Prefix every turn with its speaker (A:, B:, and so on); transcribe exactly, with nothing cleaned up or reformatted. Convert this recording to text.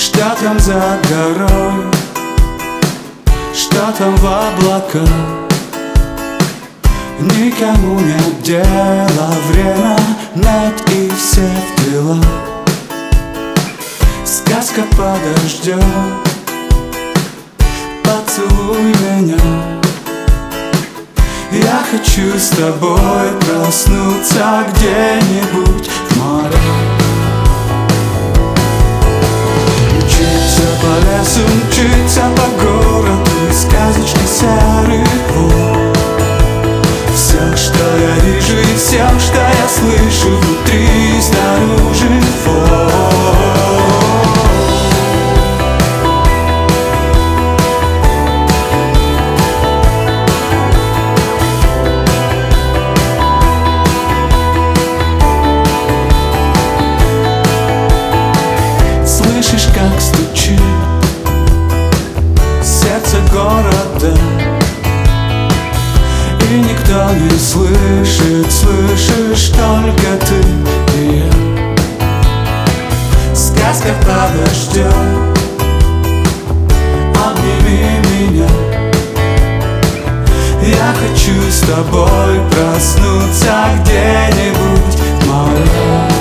A: Что там за горой, что там в облаках? Никому нет дела, время нет и все в делах. Сказка подождет, поцелуй меня. Я хочу с тобой проснуться где-нибудь в море. Мчиться по лесу, мчиться по городу, сказочный серый вод. Все, что я вижу и все, что я слышу внутри и снаружи вот. Слышишь, как стучит сердце города, и никто не слышит, слышишь только ты и я. Сказка подождет, обними меня. Я хочу с тобой проснуться где-нибудь в море.